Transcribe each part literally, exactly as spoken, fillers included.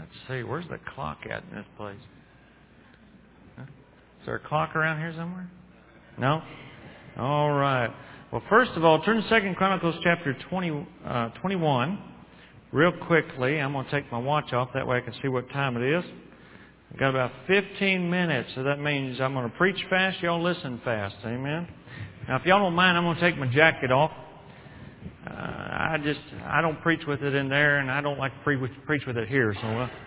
Let's see, where's the clock at in this place? Huh? Is there a clock around here somewhere? No? All right. Well, first of all, turn to Second Chronicles chapter twenty, uh, twenty-one. Real quickly, I'm going to take my watch off. That way I can see what time it is. I've got about fifteen minutes, so that means I'm going to preach fast. Y'all listen fast. Amen? Now, if y'all don't mind, I'm going to take my jacket off. Uh, I just, I don't preach with it in there, and I don't like to pre- preach with it here. So, uh,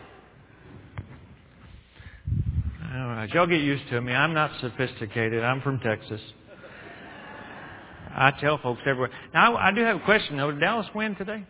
all right, y'all get used to me. I'm not sophisticated. I'm from Texas. I tell folks everywhere. Now, I, I do have a question, though. Did Dallas win today?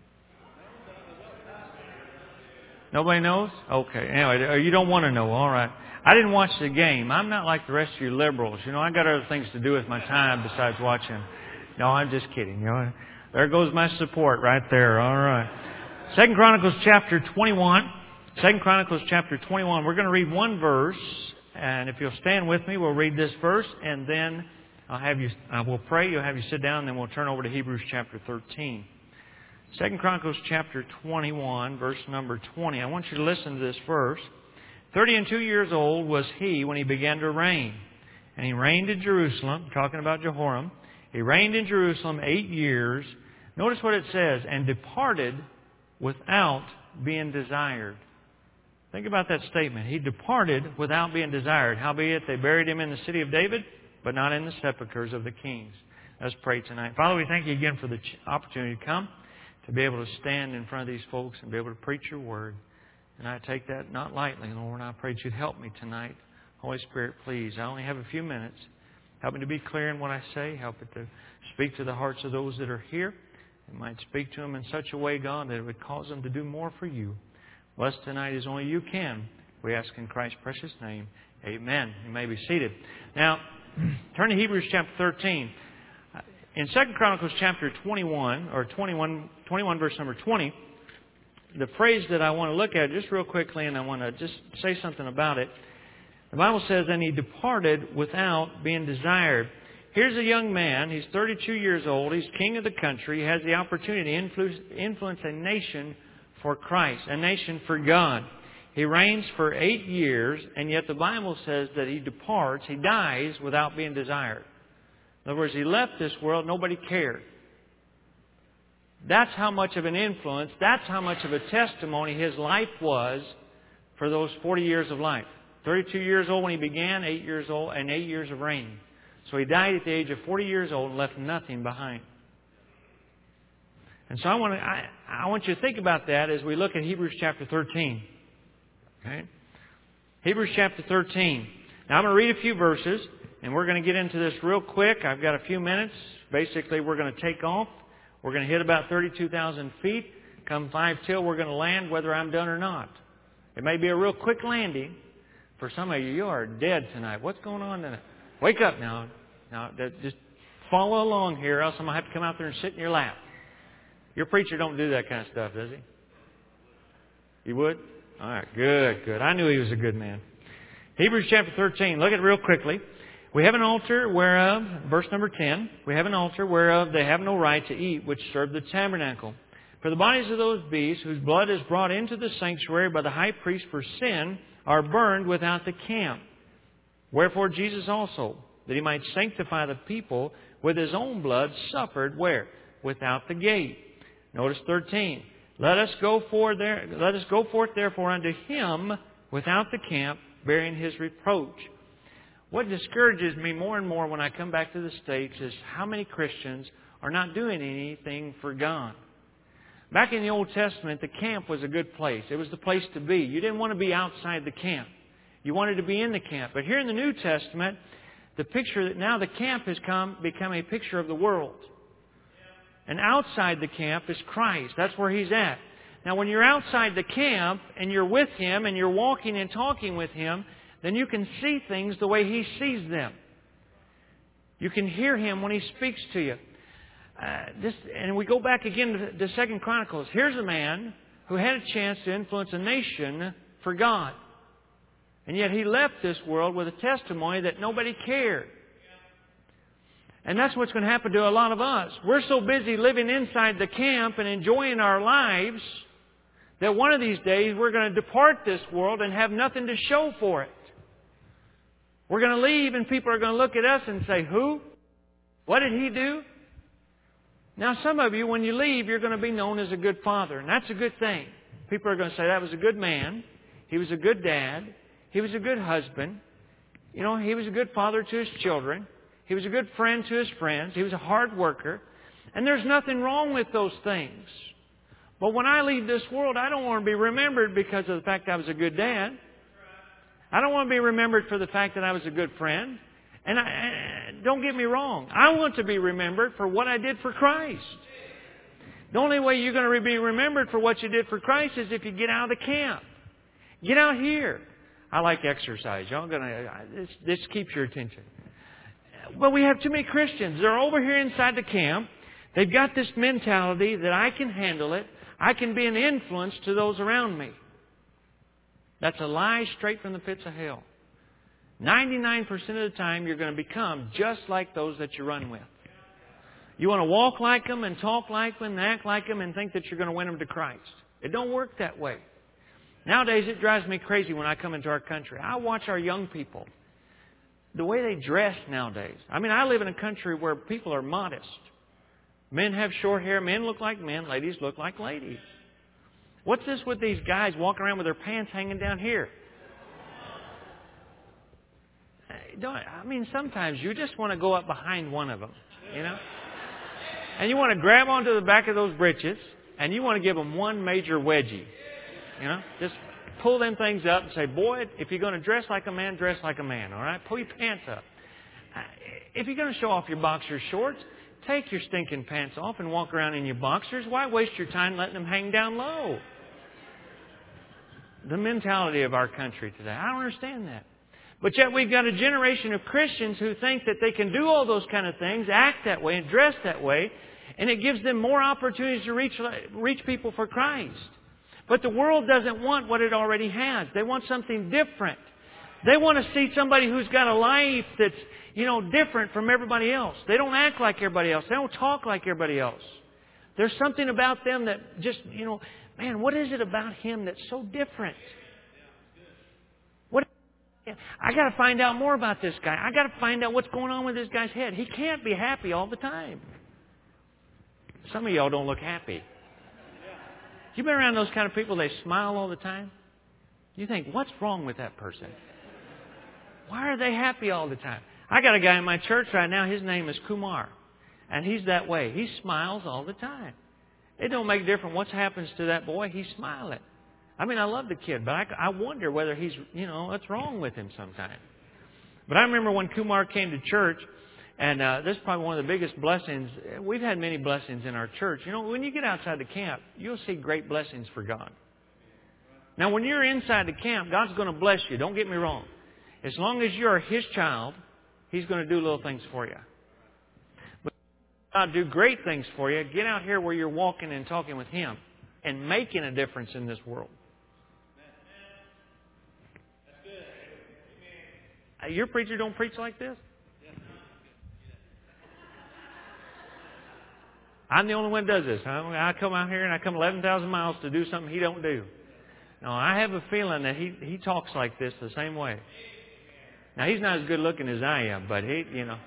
Nobody knows? Okay. Anyway, you don't want to know. All right. I didn't watch the game. I'm not like the rest of you liberals. You know, I got other things to do with my time besides watching. No, I'm just kidding. You know, there goes my support right there. All right. Second Chronicles chapter twenty-one. Second Chronicles chapter twenty-one. We're going to read one verse, and if you'll stand with me, we'll read this verse, and then I'll have you. I will pray. You'll have you sit down, and then we'll turn over to Hebrews chapter thirteen. Second Chronicles chapter twenty-one, verse number twenty. I want you to listen to this verse. Thirty and two years old was he when he began to reign, and he reigned in Jerusalem. Talking about Jehoram. He reigned in Jerusalem eight years. Notice what it says, and departed without being desired. Think about that statement. He departed without being desired. Howbeit they buried him in the city of David, but not in the sepulchres of the kings. Let's pray tonight. Father, we thank you again for the opportunity to come, to be able to stand in front of these folks and be able to preach your word. And I take that not lightly, Lord. I pray that you'd help me tonight. Holy Spirit, please. I only have a few minutes. Help me to be clear in what I say. Help it to speak to the hearts of those that are here. It might speak to them in such a way, God, that it would cause them to do more for you. Bless tonight as only you can. We ask in Christ's precious name. Amen. You may be seated. Now, turn to Hebrews chapter thirteen. In Second Chronicles chapter twenty-one, or twenty-one, twenty-one verse number twenty, the phrase that I want to look at just real quickly, and I want to just say something about it. The Bible says, and he departed without being desired. Here's a young man. He's thirty-two years old. He's king of the country. He has the opportunity to influence, influence a nation for Christ, a nation for God. He reigns for eight years, and yet the Bible says that he departs, he dies without being desired. In other words, he left this world, nobody cared. That's how much of an influence, that's how much of a testimony his life was for those forty years of life. thirty-two years old when he began, eight years old, and eight years of reigning. So he died at the age of forty years old and left nothing behind. And so I want to, I, I want you to think about that as we look at Hebrews chapter thirteen. Okay? Hebrews chapter thirteen. Now I'm going to read a few verses, and we're going to get into this real quick. I've got a few minutes. Basically, we're going to take off. We're going to hit about thirty-two thousand feet. Come five till, we're going to land whether I'm done or not. It may be a real quick landing. For some of you, you are dead tonight. What's going on tonight? Wake up now. Now, just follow along here, else I'm going to have to come out there and sit in your lap. Your preacher don't do that kind of stuff, does he? You would? All right, good, good. I knew he was a good man. Hebrews chapter thirteen. Look at it real quickly. We have an altar whereof, verse number ten, we have an altar whereof they have no right to eat, which serve the tabernacle. For the bodies of those beasts, whose blood is brought into the sanctuary by the high priest for sin, are burned without the camp. Wherefore Jesus also, that he might sanctify the people with his own blood, suffered where? Without the gate. Notice thirteen. Let us go forth there, let us go forth therefore unto him without the camp, bearing his reproach. What discourages me more and more when I come back to the States is how many Christians are not doing anything for God. Back in the Old Testament, the camp was a good place. It was the place to be. You didn't want to be outside the camp. You wanted to be in the camp. But here in the New Testament, the picture that now the camp has come become a picture of the world. And outside the camp is Christ. That's where He's at. Now when you're outside the camp and you're with Him and you're walking and talking with Him, then you can see things the way He sees them. You can hear Him when He speaks to you. Uh, this, and we go back again to, to Second Chronicles. Here's a man who had a chance to influence a nation for God. And yet he left this world with a testimony that nobody cared. And that's what's going to happen to a lot of us. We're so busy living inside the camp and enjoying our lives that one of these days we're going to depart this world and have nothing to show for it. We're going to leave and people are going to look at us and say, who? What did he do? Now some of you, when you leave, you're going to be known as a good father. And that's a good thing. People are going to say, that was a good man. He was a good dad. He was a good husband. You know, he was a good father to his children. He was a good friend to his friends. He was a hard worker. And there's nothing wrong with those things. But when I leave this world, I don't want to be remembered because of the fact I was a good dad. I don't want to be remembered for the fact that I was a good friend. And I, don't get me wrong. I want to be remembered for what I did for Christ. The only way you're going to be remembered for what you did for Christ is if you get out of the camp. Get out here. I like exercise. Y'all gonna, this, this keeps your attention. Well, we have too many Christians. They're over here inside the camp. They've got this mentality that I can handle it. I can be an influence to those around me. That's a lie straight from the pits of hell. ninety-nine percent of the time you're going to become just like those that you run with. You want to walk like them and talk like them and act like them and think that you're going to win them to Christ. It don't work that way. Nowadays it drives me crazy when I come into our country. I watch our young people. The way they dress nowadays. I mean, I live in a country where people are modest. Men have short hair. Men look like men. Ladies look like ladies. What's this with these guys walking around with their pants hanging down here? Don't, I mean, sometimes you just want to go up behind one of them, you know? And you want to grab onto the back of those breeches and you want to give them one major wedgie. You know? Just pull them things up and say, boy, if you're going to dress like a man, dress like a man, all right? Pull your pants up. If you're going to show off your boxer shorts, take your stinking pants off and walk around in your boxers. Why waste your time letting them hang down low? The mentality of our country today. I don't understand that. But yet we've got a generation of Christians who think that they can do all those kind of things, act that way, and dress that way, and it gives them more opportunities to reach, reach people for Christ. But the world doesn't want what it already has. They want something different. They want to see somebody who's got a life that's, you know, different from everybody else. They don't act like everybody else. They don't talk like everybody else. There's something about them that just, you know, man, what is it about him that's so different? What? I got to find out more about this guy. I got to find out what's going on with this guy's head. He can't be happy all the time. Some of y'all don't look happy. You've been around those kind of people, they smile all the time. You think, what's wrong with that person? Why are they happy all the time? I got a guy in my church right now, his name is Kumar. And he's that way. He smiles all the time. It don't make a difference what happens to that boy, he's smiling. I mean, I love the kid, but I, I wonder whether he's, you know, what's wrong with him sometimes. But I remember when Kumar came to church, and uh, this is probably one of the biggest blessings. We've had many blessings in our church. You know, when you get outside the camp, you'll see great blessings for God. Now, when you're inside the camp, God's going to bless you. Don't get me wrong. As long as you're His child, He's going to do little things for you. But God do great things for you. Get out here where you're walking and talking with Him and making a difference in this world. Your preacher don't preach like this? I'm the only one that does this. I come out here and I come eleven thousand miles to do something he don't do. No, I have a feeling that he, he talks like this the same way. Now, he's not as good looking as I am, but he, you know.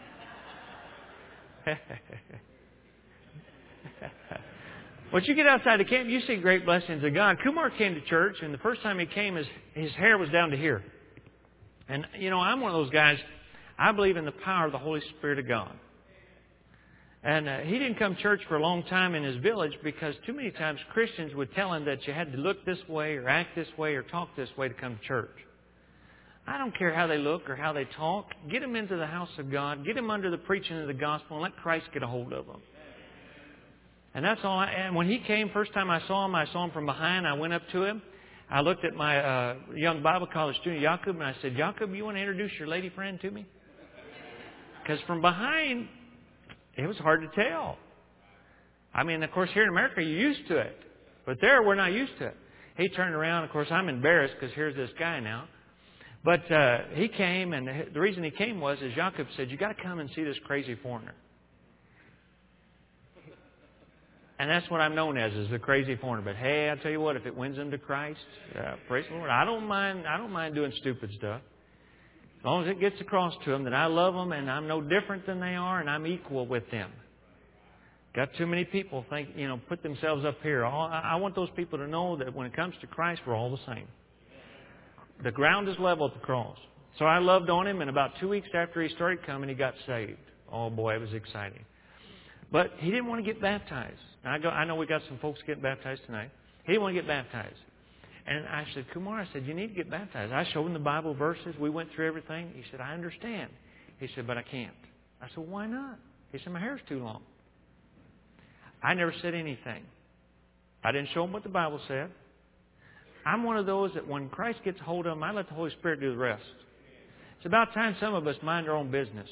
Once you get outside the camp, you see great blessings of God. Kumar came to church, and the first time he came, his, his hair was down to here. And, you know, I'm one of those guys, I believe in the power of the Holy Spirit of God. And uh, he didn't come to church for a long time in his village because too many times Christians would tell him that you had to look this way or act this way or talk this way to come to church. I don't care how they look or how they talk. Get them into the house of God. Get them under the preaching of the gospel and let Christ get a hold of them. And that's all. I, and when he came, first time I saw him, I saw him from behind. I went up to him. I looked at my uh, young Bible college student, Jacob, and I said, Jacob, you want to introduce your lady friend to me? Because from behind, it was hard to tell. I mean, of course, here in America, you're used to it. But there, we're not used to it. He turned around. Of course, I'm embarrassed because here's this guy now. But uh, he came, and the reason he came was, as Jacob said, you got to come and see this crazy foreigner. And that's what I'm known as, is the crazy foreigner. But hey, I tell you what, if it wins them to Christ, uh, praise the Lord. I don't mind. I don't mind doing stupid stuff, as long as it gets across to them that I love them and I'm no different than they are and I'm equal with them. Got too many people think, you know, put themselves up here. All, I want those people to know that when it comes to Christ, we're all the same. The ground is level at the cross. So I loved on him, and about two weeks after he started coming, he got saved. Oh boy, it was exciting. But he didn't want to get baptized. Now, I, go, I know we got some folks getting baptized tonight. He didn't want to get baptized. And I said, Kumar, I said, you need to get baptized. I showed him the Bible verses. We went through everything. He said, I understand. He said, but I can't. I said, why not? He said, my hair's too long. I never said anything. I didn't show him what the Bible said. I'm one of those that when Christ gets a hold of them, I let the Holy Spirit do the rest. It's about time some of us mind our own business.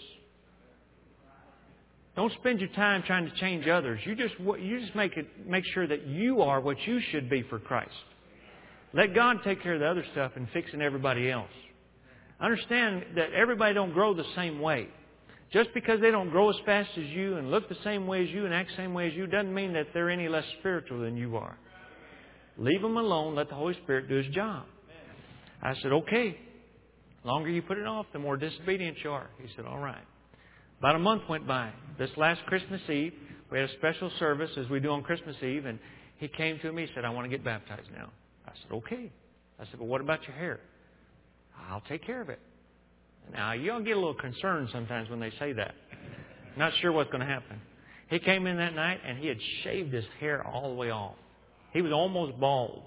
Don't spend your time trying to change others. You just you just make it make sure that you are what you should be for Christ. Let God take care of the other stuff and fixing everybody else. Understand that everybody don't grow the same way. Just because they don't grow as fast as you and look the same way as you and act the same way as you doesn't mean that they're any less spiritual than you are. Leave them alone. Let the Holy Spirit do His job. I said, okay. The longer you put it off, the more disobedient you are. He said, all right. About a month went by. This last Christmas Eve, we had a special service as we do on Christmas Eve, and he came to me and said, I want to get baptized now. I said, okay. I said, well, what about your hair? I'll take care of it. Now, you all get a little concerned sometimes when they say that. Not sure what's going to happen. He came in that night, and he had shaved his hair all the way off. He was almost bald.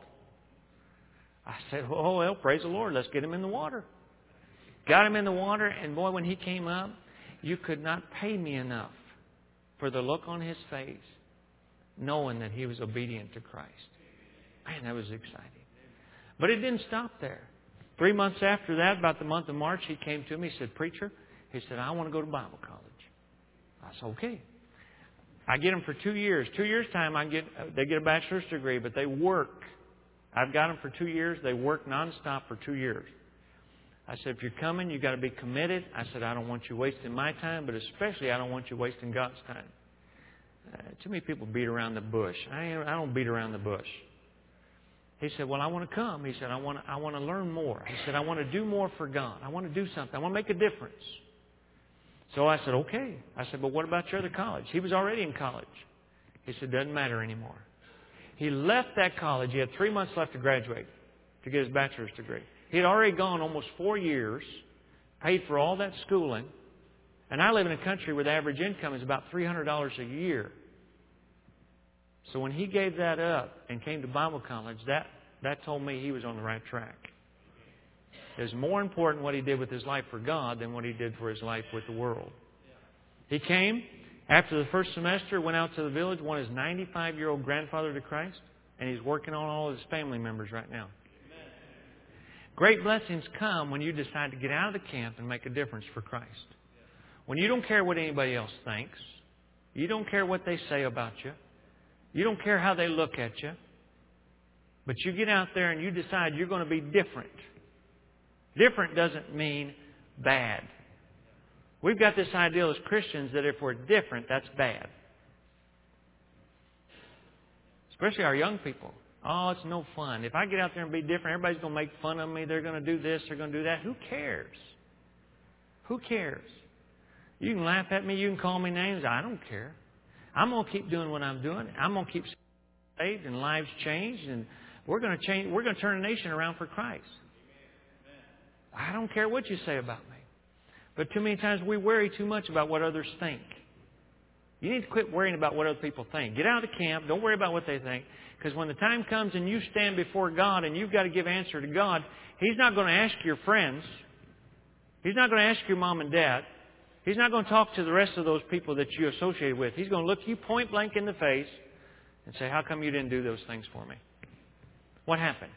I said, oh, well, praise the Lord. Let's get him in the water. Got him in the water, and boy, when he came up, you could not pay me enough for the look on his face, knowing that he was obedient to Christ. Man, that was exciting. But it didn't stop there. Three months after that, about the month of March, he came to me. He said, preacher, he said, I want to go to Bible college. I said, okay. I get them for two years. Two years' time, I get they get a bachelor's degree, but they work. I've got them for two years. They work nonstop for two years. I said, if you're coming, you've got to be committed. I said, I don't want you wasting my time, but especially I don't want you wasting God's time. Uh, too many people beat around the bush. I, I don't beat around the bush. He said, well, I want to come. He said, I want to, I want to learn more. He said, I want to do more for God. I want to do something. I want to make a difference. So I said, okay. I said, but what about your other college? He was already in college. He said, doesn't matter anymore. He left that college. He had three months left to graduate, to get his bachelor's degree. He had already gone almost four years, paid for all that schooling. And I live in a country where the average income is about three hundred dollars a year. So when he gave that up and came to Bible college, that, that told me he was on the right track. It was more important what he did with his life for God than what he did for his life with the world. He came, after the first semester, went out to the village, won his ninety-five-year-old grandfather to Christ, and he's working on all of his family members right now. Great blessings come when you decide to get out of the camp and make a difference for Christ. When you don't care what anybody else thinks, you don't care what they say about you, you don't care how they look at you, but you get out there and you decide you're going to be different. Different doesn't mean bad. We've got this idea as Christians that if we're different, that's bad. Especially our young people. Oh, it's no fun. If I get out there and be different, everybody's going to make fun of me. They're going to do this. They're going to do that. Who cares? Who cares? You can laugh at me. You can call me names. I don't care. I'm going to keep doing what I'm doing. I'm going to keep saved and lives changed. And we're going to change. We're going to turn the nation around for Christ. I don't care what you say about me. But too many times we worry too much about what others think. You need to quit worrying about what other people think. Get out of the camp. Don't worry about what they think. Because when the time comes and you stand before God and you've got to give answer to God, He's not going to ask your friends. He's not going to ask your mom and dad. He's not going to talk to the rest of those people that you associate with. He's going to look you point blank in the face and say, how come you didn't do those things for me? What happened?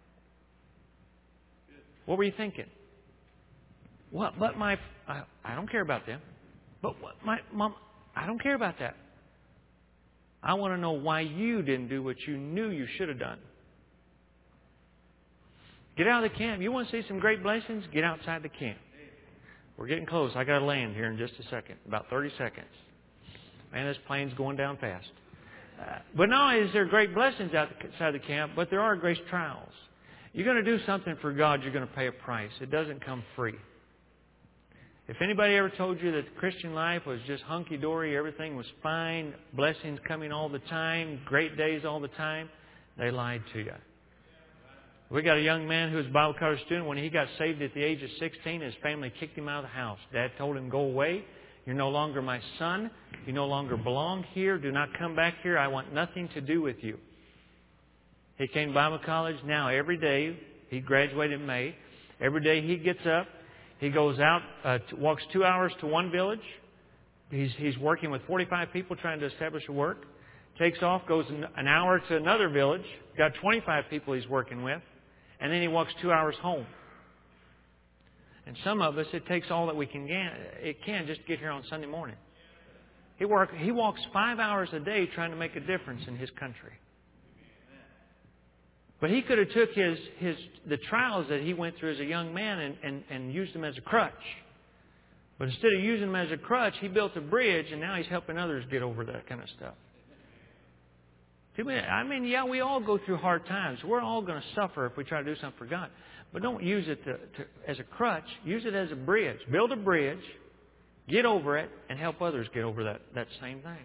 What were you thinking? What? But my, I, I don't care about them. But what, my mom, I don't care about that. I want to know why you didn't do what you knew you should have done. Get out of the camp. You want to see some great blessings? Get outside the camp. We're getting close. I got to land here in just a second. About thirty seconds. Man, this plane's going down fast. Uh, but not only is there great blessings outside the camp, but there are great trials. You're going to do something for God, you're going to pay a price. It doesn't come free. If anybody ever told you that the Christian life was just hunky-dory, everything was fine, blessings coming all the time, great days all the time, they lied to you. We got a young man who was a Bible college student. When he got saved at the age of sixteen, his family kicked him out of the house. Dad told him, go away. You're no longer my son. You no longer belong here. Do not come back here. I want nothing to do with you. He came to Bible college. Now every day, he graduated in May. Every day he gets up. He goes out, uh, walks two hours to one village. He's, he's working with forty-five people trying to establish a work. Takes off, goes an hour to another village. Got twenty-five people he's working with. And then he walks two hours home. And some of us, it takes all that we can get. It can just get here on Sunday morning. He work. He walks five hours a day trying to make a difference in his country. But he could have took his, his the trials that he went through as a young man and, and, and used them as a crutch. But instead of using them as a crutch, he built a bridge, and now he's helping others get over that kind of stuff. I mean, yeah, we all go through hard times. We're all going to suffer if we try to do something for God. But don't use it to, to, as a crutch. Use it as a bridge. Build a bridge, get over it, and help others get over that, that same thing.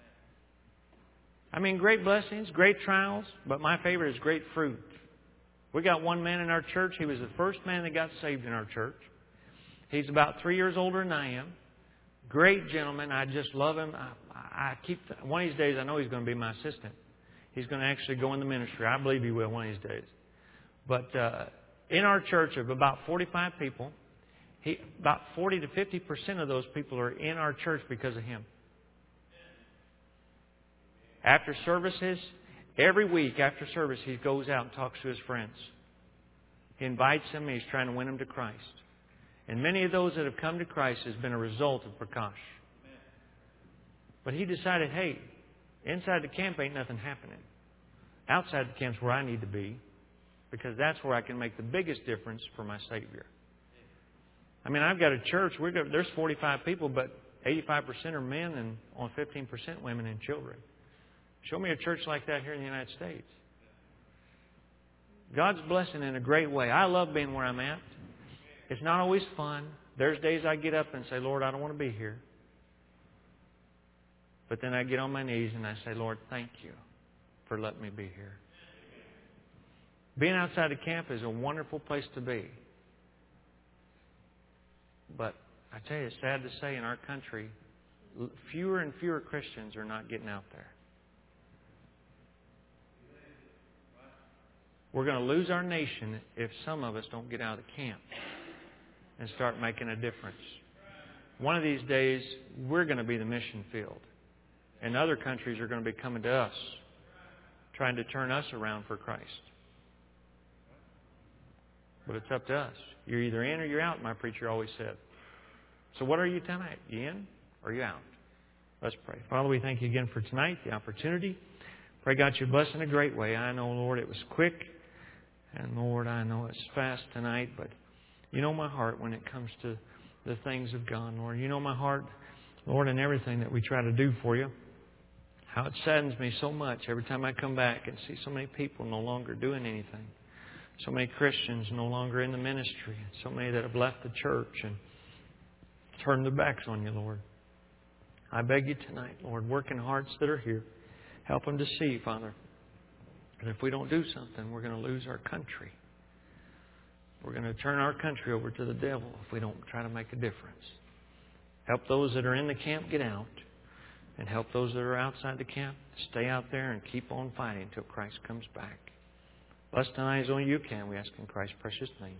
I mean, great blessings, great trials, but my favorite is great fruit. We got one man in our church. He was the first man that got saved in our church. He's about three years older than I am. Great gentleman. I just love him. I, I keep one of these days, I know he's going to be my assistant. He's going to actually go in the ministry. I believe he will one of these days. But uh, in our church of about forty-five people, he, about forty to fifty percent of those people are in our church because of him. After services, every week after service, he goes out and talks to his friends. He invites them, and he's trying to win them to Christ. And many of those that have come to Christ has been a result of Prakash. But he decided, hey, inside the camp ain't nothing happening. Outside the camp's where I need to be, because that's where I can make the biggest difference for my Savior. I mean, I've got a church. We're got, there's forty-five people, but eighty-five percent are men and only fifteen percent women and children. Show me a church like that here in the United States. God's blessing in a great way. I love being where I'm at. It's not always fun. There's days I get up and say, Lord, I don't want to be here. But then I get on my knees and I say, Lord, thank you for letting me be here. Being outside the camp is a wonderful place to be. But I tell you, it's sad to say in our country, fewer and fewer Christians are not getting out there. We're going to lose our nation if some of us don't get out of the camp and start making a difference. One of these days, we're going to be the mission field. And other countries are going to be coming to us, trying to turn us around for Christ. But it's up to us. You're either in or you're out, my preacher always said. So what are you tonight? You in or are you out? Let's pray. Father, we thank you again for tonight, the opportunity. Pray God you bless in a great way. I know, Lord, it was quick. And Lord, I know it's fast tonight, but you know my heart when it comes to the things of God, Lord. You know my heart, Lord, in everything that we try to do for you. How it saddens me so much every time I come back and see so many people no longer doing anything. So many Christians no longer in the ministry. So many that have left the church and turned their backs on you, Lord. I beg you tonight, Lord, work in hearts that are here. Help them to see, Father. And if we don't do something, we're going to lose our country. We're going to turn our country over to the devil if we don't try to make a difference. Help those that are in the camp get out. And help those that are outside the camp stay out there and keep on fighting until Christ comes back. Bless tonight as only you can, we ask in Christ's precious name.